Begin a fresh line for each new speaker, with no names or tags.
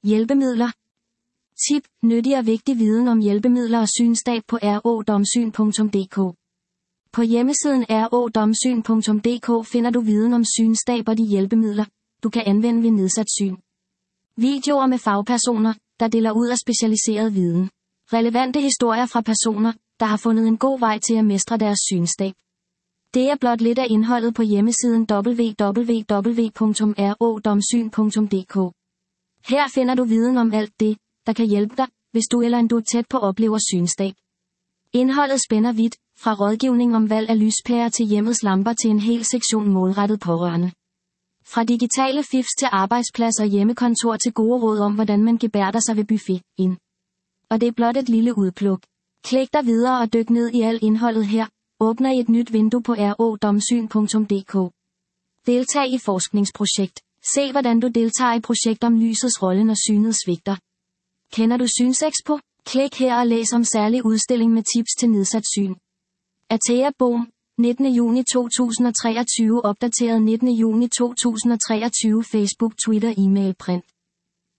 Hjælpemidler. Tip: nyttig og vigtig viden om hjælpemidler og synstab på rådomsyn.dk. På hjemmesiden rådomsyn.dk finder du viden om synstab og de hjælpemidler, du kan anvende ved nedsat syn. Videoer med fagpersoner, der deler ud af specialiseret viden. Relevante historier fra personer, der har fundet en god vej til at mestre deres synstab. Det er blot lidt af indholdet på hjemmesiden www.rådomsyn.dk. Her finder du viden om alt det, der kan hjælpe dig, hvis du eller du tæt på oplever synstab. Indholdet spænder vidt, fra rådgivning om valg af lyspærer til hjemmets lamper til en hel sektion målrettet pårørende. Fra digitale fifs til arbejdsplads og hjemmekontor til gode råd om, hvordan man gebærder sig ved buffet ind. Og det er blot et lille udpluk. Klik dig videre og dyk ned i alt indholdet her. Åbner i et nyt vindue på rådomsyn.dk. Deltag i forskningsprojekt. Se hvordan du deltager i projekt om lysets rolle, når synet svigter. Kender du Synsexpo? Klik her og læs om særlig udstilling med tips til nedsat syn. Atea Bohm, 19. juni 2023. Opdateret 19. juni 2023. Facebook, Twitter, e-mail, print.